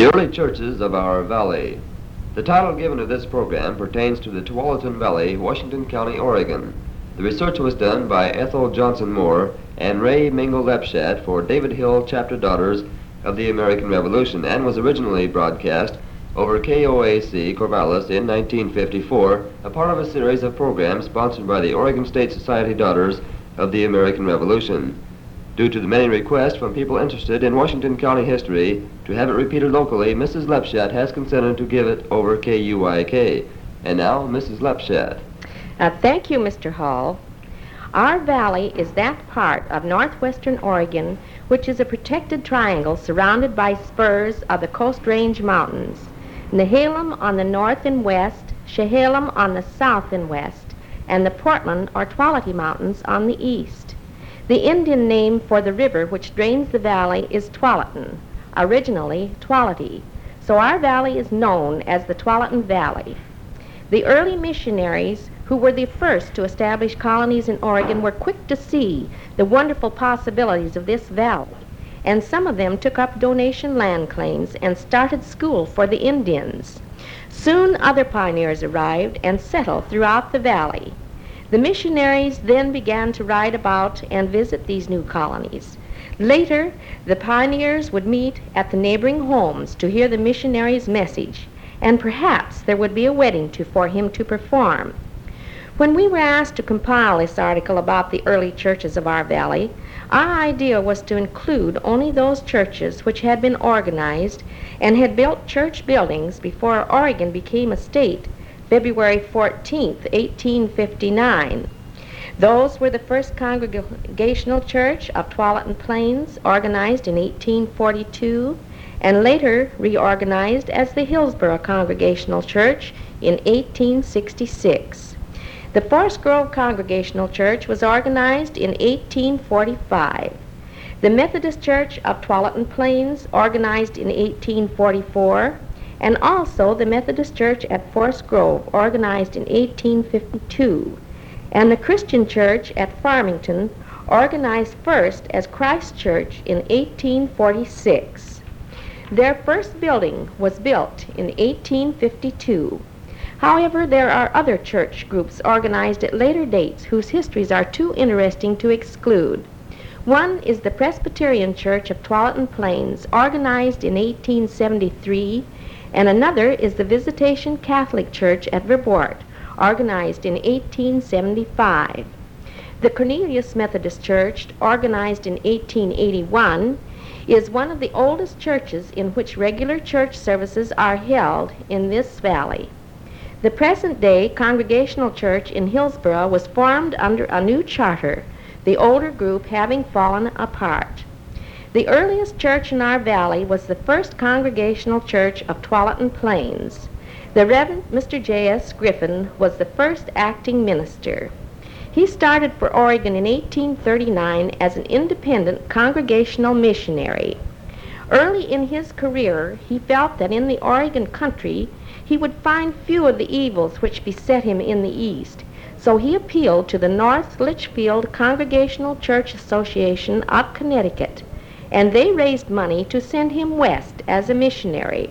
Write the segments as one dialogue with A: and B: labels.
A: The early churches of our valley. The title given to this program pertains to the Tualatin Valley, Washington County, Oregon. The research was done by Ethel Johnson Moore and Ray Mingle Lepshat for David Hill Chapter Daughters of the American Revolution and was originally broadcast over KOAC Corvallis in 1954, a part of a series of programs sponsored by the Oregon State Society Daughters of the American Revolution. Due to the many requests from people interested in Washington County history to have it repeated locally, Mrs. Lepshat has consented to give it over KUYK. And now, Mrs. Lepshat.
B: Thank you, Mr. Hall. Our valley is that part of northwestern Oregon which is a protected triangle surrounded by spurs of the Coast Range Mountains. Nehalem on the north and west, Chehalem on the south and west, and the Portland or Tualatin Mountains on the east. The Indian name for the river which drains the valley is Tualatin, originally Tuality, so our valley is known as the Tualatin Valley. The early missionaries who were the first to establish colonies in Oregon were quick to see the wonderful possibilities of this valley, and some of them took up donation land claims and started school for the Indians. Soon other pioneers arrived and settled throughout the valley. The missionaries then began to ride about and visit these new colonies. Later, the pioneers would meet at the neighboring homes to hear the missionary's message, and perhaps there would be a wedding for him to perform. When we were asked to compile this article about the early churches of our valley, our idea was to include only those churches which had been organized and had built church buildings before Oregon became a state, February 14th, 1859. Those were the First Congregational Church of Tualatin Plains, organized in 1842, and later reorganized as the Hillsboro Congregational Church in 1866. The Forest Grove Congregational Church was organized in 1845. The Methodist Church of Tualatin Plains, organized in 1844, and also the Methodist Church at Forest Grove, organized in 1852, and the Christian Church at Farmington, organized first as Christ Church in 1846. Their first building was built in 1852. However, there are other church groups organized at later dates whose histories are too interesting to exclude. One is the Presbyterian Church of Tualatin Plains, organized in 1873, and another is the Visitation Catholic Church at Verport, organized in 1875. The Cornelius Methodist Church, organized in 1881, is one of the oldest churches in which regular church services are held in this valley. The present-day Congregational Church in Hillsboro was formed under a new charter, the older group having fallen apart. The earliest church in our valley was the First Congregational Church of Tualatin Plains. The Reverend Mr. J.S. Griffin was the first acting minister. He started for Oregon in 1839 as an independent congregational missionary. Early in his career, he felt that in the Oregon country he would find few of the evils which beset him in the East, so he appealed to the North Litchfield Congregational Church Association of Connecticut, and they raised money to send him west as a missionary.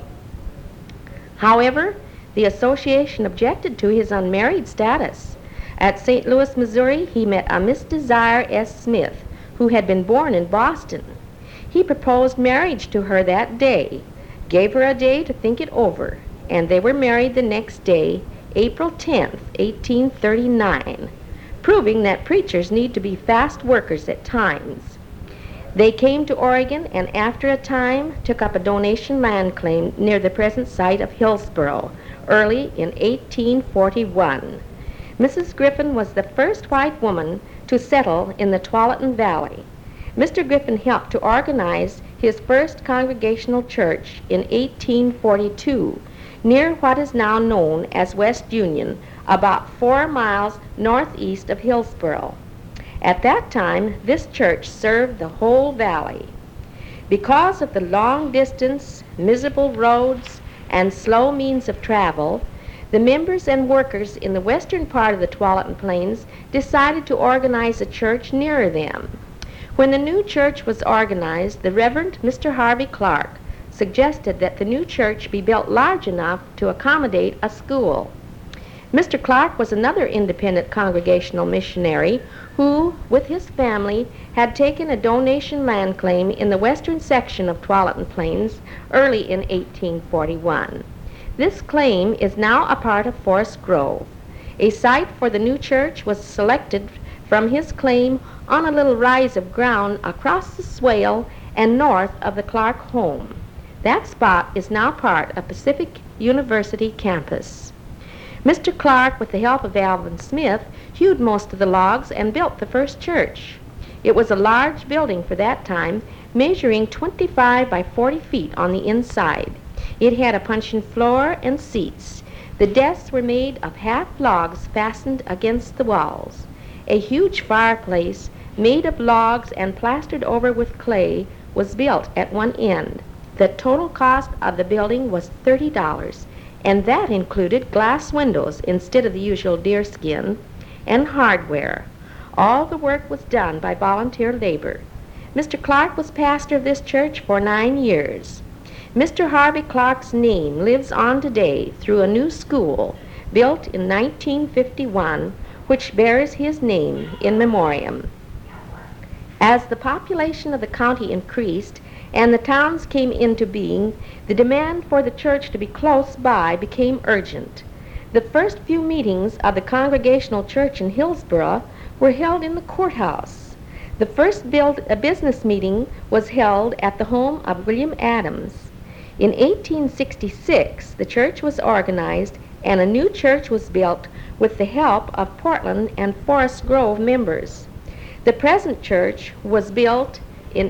B: However, the association objected to his unmarried status. At St. Louis, Missouri, he met a Miss Desire S. Smith, who had been born in Boston. He proposed marriage to her that day, gave her a day to think it over, and they were married the next day, April 10th, 1839, proving that preachers need to be fast workers at times. They came to Oregon and after a time took up a donation land claim near the present site of Hillsboro, early in 1841. Mrs. Griffin was the first white woman to settle in the Tualatin Valley. Mr. Griffin helped to organize his first congregational church in 1842 near what is now known as West Union, about 4 miles northeast of Hillsboro. At that time, this church served the whole valley. Because of the long distance, miserable roads, and slow means of travel, the members and workers in the western part of the Tualatin Plains decided to organize a church nearer them. When the new church was organized, the Reverend Mr. Harvey Clark suggested that the new church be built large enough to accommodate a school. Mr. Clark was another independent congregational missionary who, with his family, had taken a donation land claim in the western section of Tualatin Plains early in 1841. This claim is now a part of Forest Grove. A site for the new church was selected from his claim on a little rise of ground across the swale and north of the Clark home. That spot is now part of Pacific University campus. Mr. Clark, with the help of Alvin Smith, hewed most of the logs and built the first church. It was a large building for that time, measuring 25 by 40 feet on the inside. It had a puncheon floor and seats. The desks were made of half logs fastened against the walls. A huge fireplace, made of logs and plastered over with clay, was built at one end. The total cost of the building was $30, and that included glass windows instead of the usual deerskin, and hardware. All the work was done by volunteer labor. Mr. Clark was pastor of this church for 9 years. Mr. Harvey Clark's name lives on today through a new school built in 1951, which bears his name in memoriam. As the population of the county increased and the towns came into being, the demand for the church to be close by became urgent. The first few meetings of the Congregational Church in Hillsboro were held in the courthouse. The first business meeting was held at the home of William Adams. In 1866, the church was organized and a new church was built with the help of Portland and Forest Grove members. The present church was built in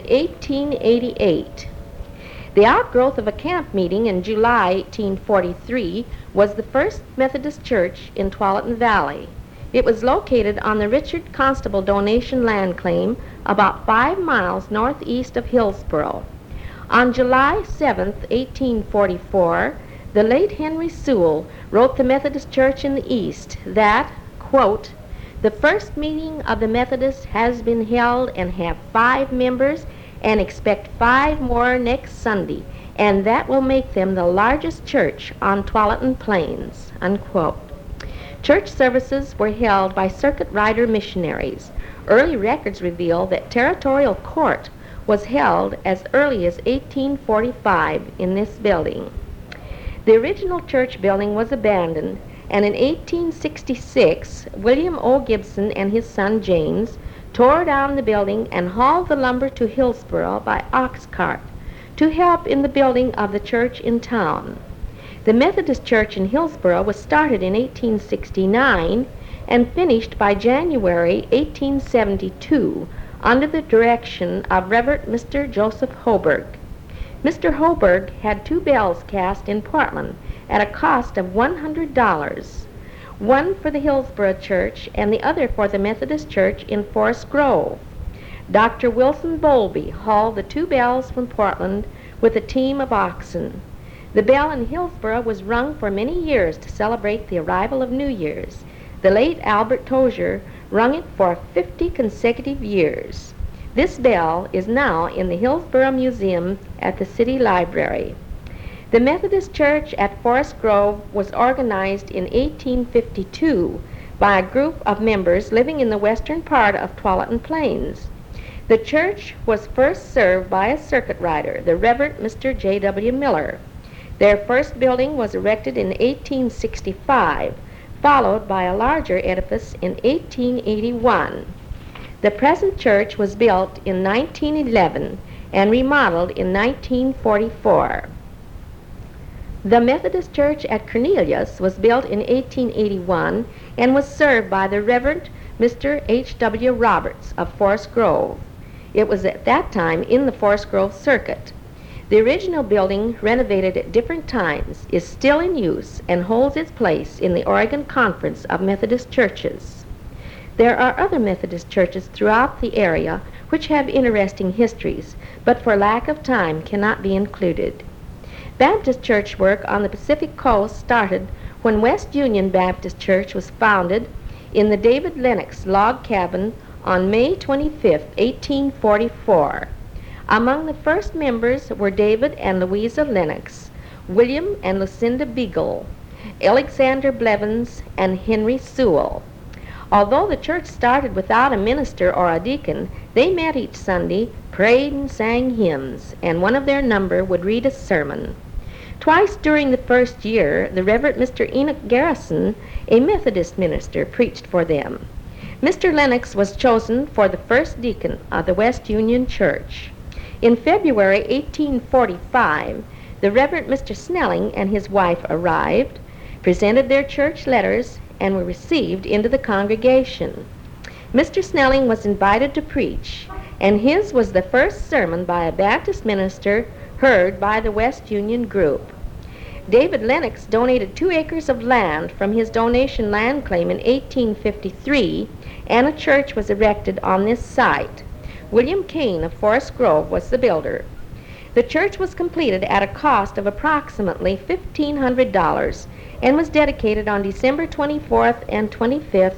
B: 1888. The outgrowth of a camp meeting in July 1843 was the first Methodist church in Tualatin Valley. It was located on the Richard Constable donation land claim about 5 miles northeast of Hillsboro. On July 7, 1844, the late Henry Sewell wrote the Methodist Church in the East that, quote, "The first meeting of the Methodists has been held and have 5 members and expect 5 more next Sunday, and that will make them the largest church on Tualatin Plains," unquote. Church services were held by circuit rider missionaries. Early records reveal that territorial court was held as early as 1845 in this building. The original church building was abandoned, and in 1866, William O. Gibson and his son James tore down the building and hauled the lumber to Hillsboro by ox cart to help in the building of the church in town. The Methodist Church in Hillsboro was started in 1869 and finished by January 1872 under the direction of Reverend Mr. Joseph Hoberg. Mr. Hoberg had 2 bells cast in Portland at a cost of $100, one for the Hillsboro Church and the other for the Methodist Church in Forest Grove. Dr. Wilson Bowlby hauled the 2 bells from Portland with a team of oxen. The bell in Hillsboro was rung for many years to celebrate the arrival of New Year's. The late Albert Tozier rung it for 50 consecutive years. This bell is now in the Hillsboro Museum at the City Library. The Methodist Church at Forest Grove was organized in 1852 by a group of members living in the western part of Tualatin Plains. The church was first served by a circuit rider, the Reverend Mr. J.W. Miller. Their first building was erected in 1865, followed by a larger edifice in 1881. The present church was built in 1911 and remodeled in 1944. The Methodist Church at Cornelius was built in 1881 and was served by the Reverend Mr. H.W. Roberts of Forest Grove. It was at that time in the Forest Grove circuit. The original building, renovated at different times, is still in use and holds its place in the Oregon Conference of Methodist Churches. There are other Methodist churches throughout the area which have interesting histories, but for lack of time cannot be included. Baptist church work on the Pacific Coast started when West Union Baptist Church was founded in the David Lennox log cabin on May 25, 1844. Among the first members were David and Louisa Lennox, William and Lucinda Beagle, Alexander Blevins, and Henry Sewell. Although the church started without a minister or a deacon, they met each Sunday, prayed and sang hymns, and one of their number would read a sermon. Twice during the first year, the Reverend Mr. Enoch Garrison, a Methodist minister, preached for them. Mr. Lennox was chosen for the first deacon of the West Union Church. In February 1845, the Reverend Mr. Snelling and his wife arrived, presented their church letters, and were received into the congregation. Mr. Snelling was invited to preach, and his was the first sermon by a Baptist minister heard by the West Union group. David Lennox donated 2 acres of land from his donation land claim in 1853, and a church was erected on this site. William Kane of Forest Grove was the builder. The church was completed at a cost of approximately $1,500 and was dedicated on December 24th and 25th,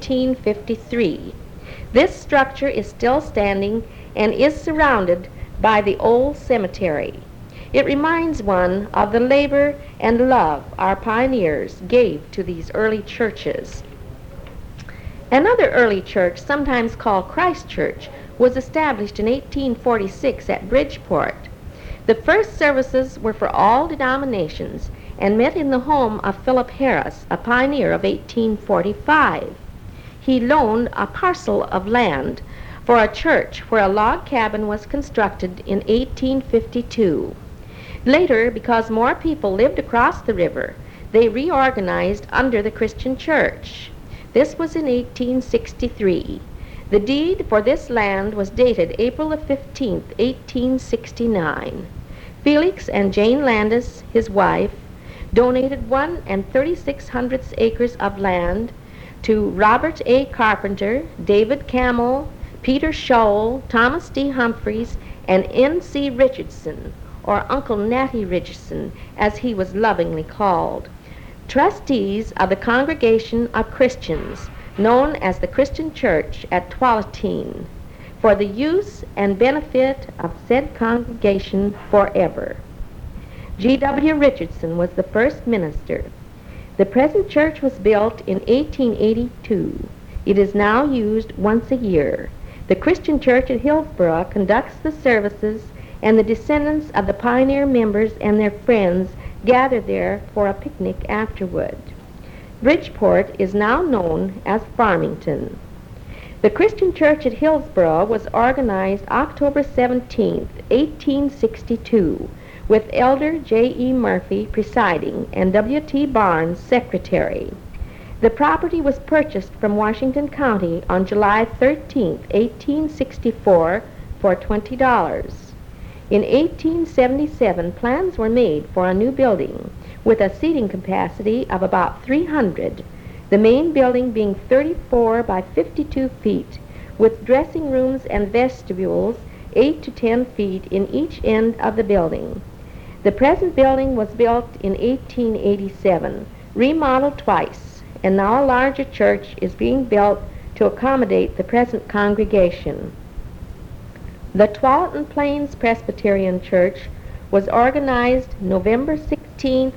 B: 1853. This structure is still standing and is surrounded by the old cemetery. It reminds one of the labor and love our pioneers gave to these early churches. Another early church, sometimes called Christ Church, was established in 1846 at Bridgeport. The first services were for all denominations and met in the home of Philip Harris, a pioneer of 1845. He loaned a parcel of land for a church where a log cabin was constructed in 1852. Later, because more people lived across the river, they reorganized under the Christian Church. This was in 1863. The deed for this land was dated April the 15th, 1869. Felix and Jane Landis, his wife, donated 1 36/100 acres of land to Robert A. Carpenter, David Camel, Peter Scholl, Thomas D. Humphreys, and N.C. Richardson, or Uncle Natty Richardson, as he was lovingly called, trustees of the Congregation of Christians, known as the Christian Church at Tualatin, for the use and benefit of said congregation forever. G.W. Richardson was the first minister. The present church was built in 1882. It is now used once a year. The Christian Church at Hillsborough conducts the services, and the descendants of the pioneer members and their friends gather there for a picnic afterward. Bridgeport is now known as Farmington. The Christian Church at Hillsborough was organized October 17, 1862, with Elder J.E. Murphy presiding and W.T. Barnes secretary. The property was purchased from Washington County on July 13, 1864, for $20. In 1877, plans were made for a new building with a seating capacity of about 300, the main building being 34 by 52 feet, with dressing rooms and vestibules 8 to 10 feet in each end of the building. The present building was built in 1887, remodeled twice, and now a larger church is being built to accommodate the present congregation. The Tualatin Plains Presbyterian Church was organized November 16,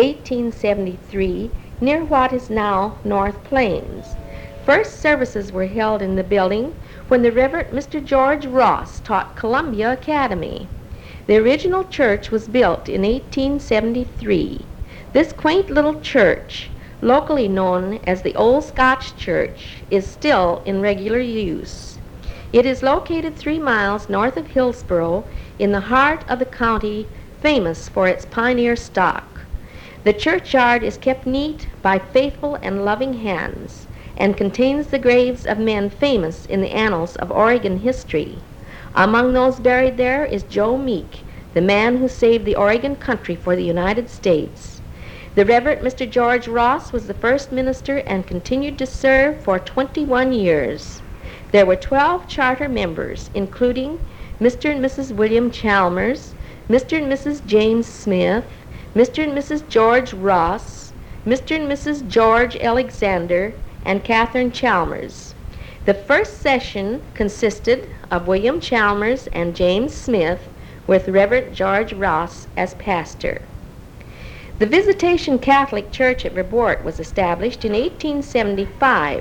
B: 1873, near what is now North Plains. First services were held in the building when the Reverend Mr. George Ross taught Columbia Academy. The original church was built in 1873. This quaint little church, locally known as the Old Scotch Church, is still in regular use. It is located 3 miles north of Hillsborough in the heart of the county, famous for its pioneer stock. The churchyard is kept neat by faithful and loving hands and contains the graves of men famous in the annals of Oregon history. Among those buried there is Joe Meek, the man who saved the Oregon country for the United States. The Reverend Mr. George Ross was the first minister and continued to serve for 21 years. There were 12 charter members, including Mr. and Mrs. William Chalmers, Mr. and Mrs. James Smith, Mr. and Mrs. George Ross, Mr. and Mrs. George Alexander, and Catherine Chalmers. The first session consisted of William Chalmers and James Smith, with Reverend George Ross as pastor. The Visitation Catholic Church at Verboort was established in 1875.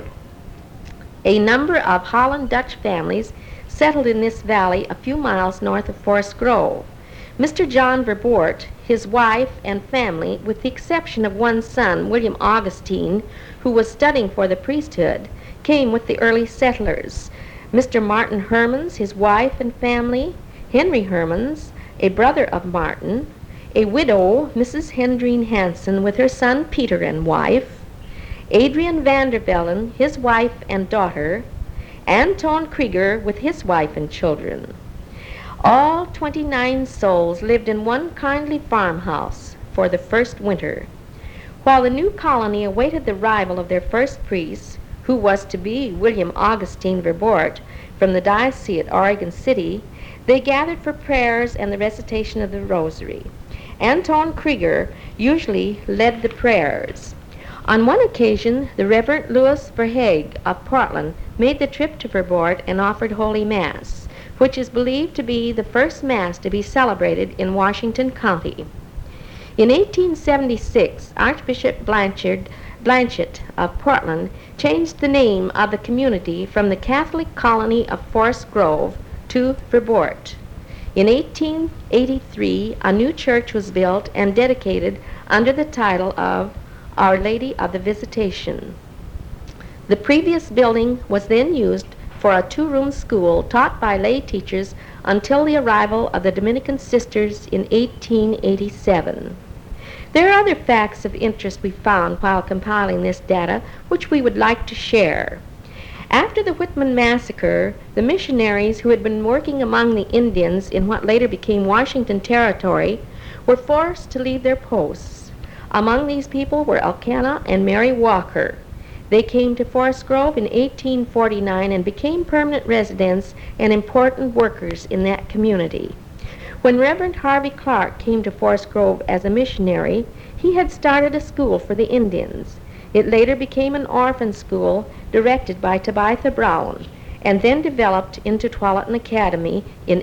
B: A number of Holland Dutch families settled in this valley a few miles north of Forest Grove. Mr. John Verboort, his wife, and family, with the exception of one son, William Augustine, who was studying for the priesthood, came with the early settlers. Mr. Martin Hermans, his wife and family, Henry Hermans, a brother of Martin, a widow, Mrs. Hendrine Hansen, with her son Peter and wife, Adrian Vandervellen, his wife and daughter, Anton Krieger with his wife and children. All 29 souls lived in one kindly farmhouse for the first winter. While the new colony awaited the arrival of their first priest, who was to be William Augustine Verboort from the diocese at Oregon City, they gathered for prayers and the recitation of the rosary. Anton Krieger usually led the prayers. On one occasion, the Reverend Louis Verhaeghe of Portland made the trip to Verboort and offered Holy Mass, which is believed to be the first Mass to be celebrated in Washington County. In 1876, Archbishop Blanchett of Portland changed the name of the community from the Catholic colony of Forest Grove to Verboort. In 1883, a new church was built and dedicated under the title of Our Lady of the Visitation. The previous building was then used for a two-room school taught by lay teachers until the arrival of the Dominican Sisters in 1887. There are other facts of interest we found while compiling this data which we would like to share. After the Whitman massacre, the missionaries who had been working among the Indians in what later became Washington Territory were forced to leave their posts. Among these people were Elkanah and Mary Walker. They came to Forest Grove in 1849 and became permanent residents and important workers in that community. When Reverend Harvey Clark came to Forest Grove as a missionary, he had started a school for the Indians. It later became an orphan school directed by Tabitha Brown, and then developed into Tualatin Academy in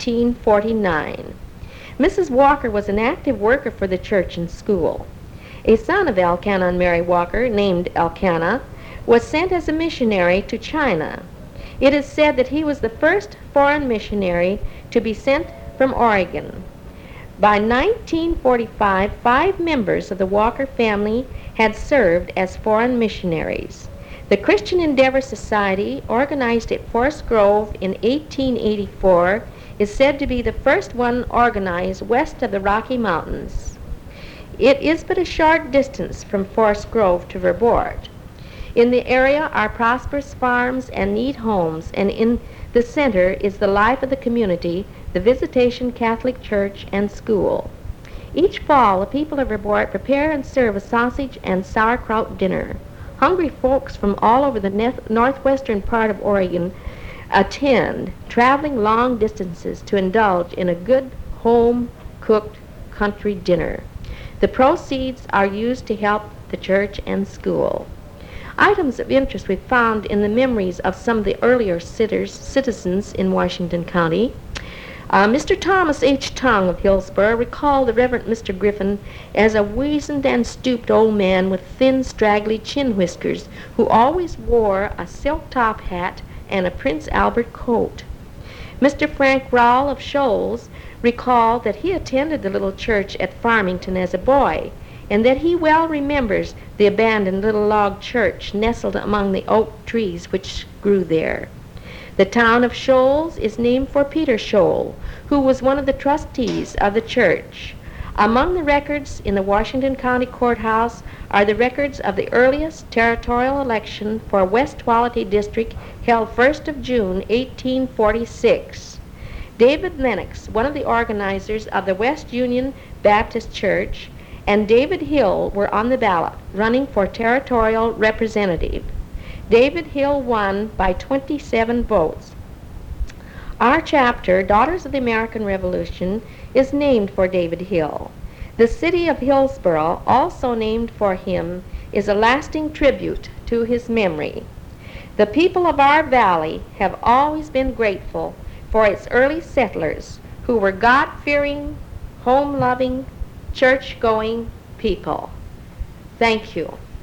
B: 1849. Mrs. Walker was an active worker for the church and school. A son of Elkanah and Mary Walker, named Elkanah, was sent as a missionary to China. It is said that he was the first foreign missionary to be sent from Oregon. By 1945, 5 members of the Walker family had served as foreign missionaries. The Christian Endeavor Society, organized at Forest Grove in 1884, is said to be the first one organized west of the Rocky Mountains. It is but a short distance from Forest Grove to Verboort. In the area are prosperous farms and neat homes, and in the center is the life of the community, the Visitation Catholic Church and School. Each fall, the people of Verboort prepare and serve a sausage and sauerkraut dinner. Hungry folks from all over the northwestern part of Oregon attend, traveling long distances to indulge in a good home-cooked country dinner. The proceeds are used to help the church and school. Items of interest we found in the memories of some of the earlier citizens in Washington County. Mr. Thomas H. Tongue of Hillsborough recalled the Reverend Mr. Griffin as a weazened and stooped old man with thin, straggly chin whiskers who always wore a silk top hat and a Prince Albert coat. Mr. Frank Rowell of Shoals recalled that he attended the little church at Farmington as a boy, and that he well remembers the abandoned little log church nestled among the oak trees which grew there. The town of Shoals is named for Peter Shoal, who was one of the trustees of the church. Among the records in the Washington County Courthouse are the records of the earliest territorial election for West Tualatin District held 1st of June, 1846. David Lennox, one of the organizers of the West Union Baptist Church, and David Hill were on the ballot, running for territorial representative. David Hill won by 27 votes. Our chapter, Daughters of the American Revolution, is named for David Hill. The city of Hillsborough, also named for him, is a lasting tribute to his memory. The people of our valley have always been grateful for its early settlers who were God-fearing, home-loving, church-going people. Thank you.